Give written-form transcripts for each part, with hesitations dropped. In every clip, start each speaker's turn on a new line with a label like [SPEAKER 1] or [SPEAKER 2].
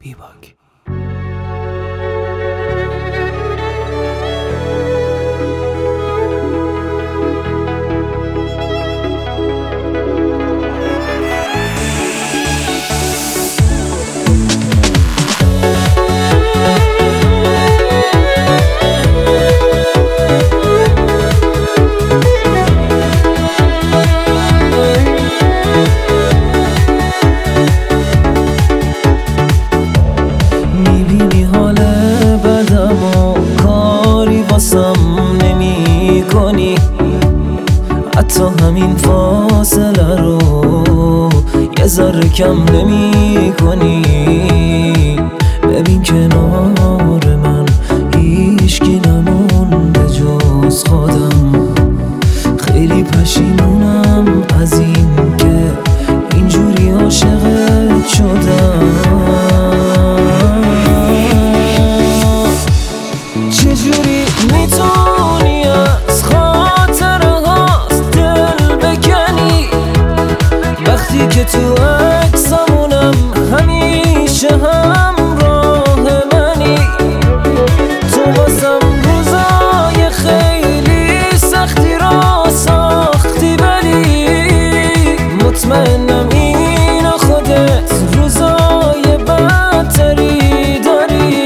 [SPEAKER 1] بیباک.
[SPEAKER 2] حتی همین فاصله رو یه ذره کم نمی کنی. ببین کنار من هیچکی نمونده جز خودم. خیلی پشیمونم از این که اینجوری عاشقت شدم. چجوری میتونی از وقتی که تو عکسامونم همیشه همراه منی؟ تو واسم روزای خیلی سختی را ساختی، ولی مطمئنم اینو خودت روزای بدتری داری.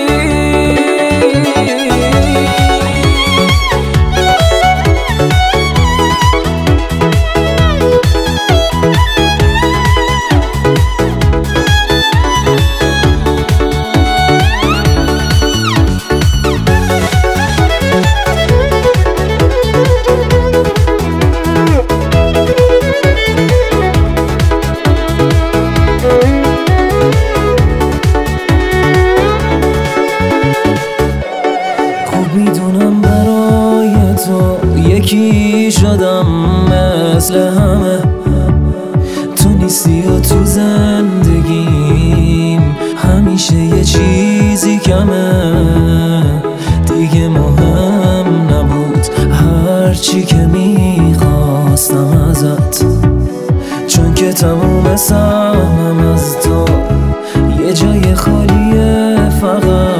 [SPEAKER 2] میدونم برای تو یکی شدم مثل همه. تو نیستی و تو زندگیم همیشه یه چیزی کمه. دیگه مهم نبود هرچی که میخواستم ازت، چون که تموم سهمم از تو یه جای خالیه فقط.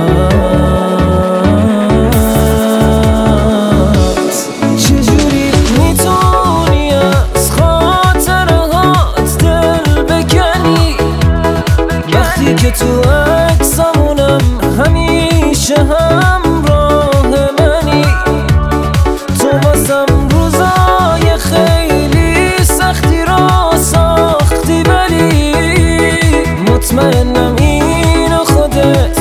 [SPEAKER 2] که تو عکسامونم همیشه همراه منی؟ تو واسم روزای خیلی سختی را ساختی، ولی مطمئنم اینو خودت